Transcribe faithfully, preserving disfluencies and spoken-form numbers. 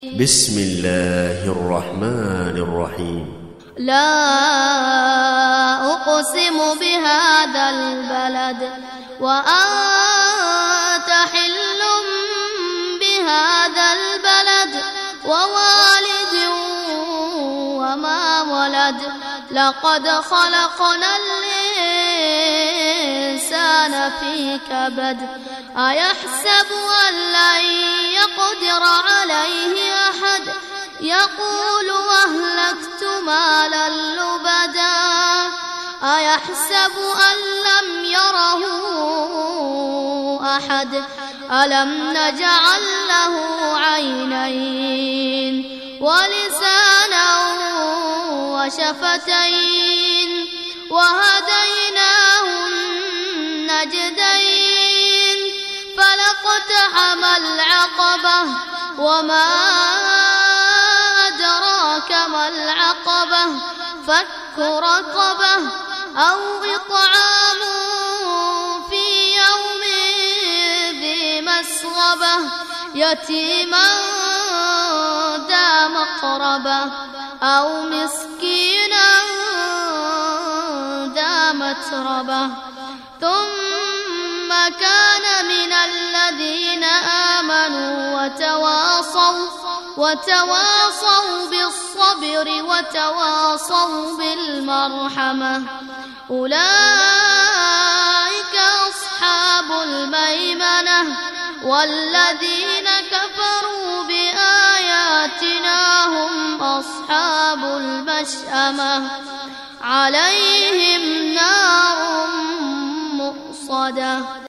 بسم الله الرحمن الرحيم. لا أقسم بهذا البلد وأنت حل بهذا البلد ووالد وما ولد لقد خلقنا الإنسان في كبد أيحسب أن لن يقدر عليه أحد يقول أهلكت مالا لبدا أيحسب أن لم يره أحد ألم نجعل له عينين ولسانا وشفتين وهديناه النجدين فلاقتحم العقبة وما أدراك ما العقبة فك رقبة أو إطعام في يوم ذي مسغبة يتيما ذا مقربة أو مسكينا ذا متربة ثم كان من الذين آمنوا وتواصوا وتواصوا بالصبر وتواصوا بالمرحمة أولئك أصحاب الميمنة والذين كفروا بآياتنا هم أصحاب المشأمة عليهم نار مؤصدة.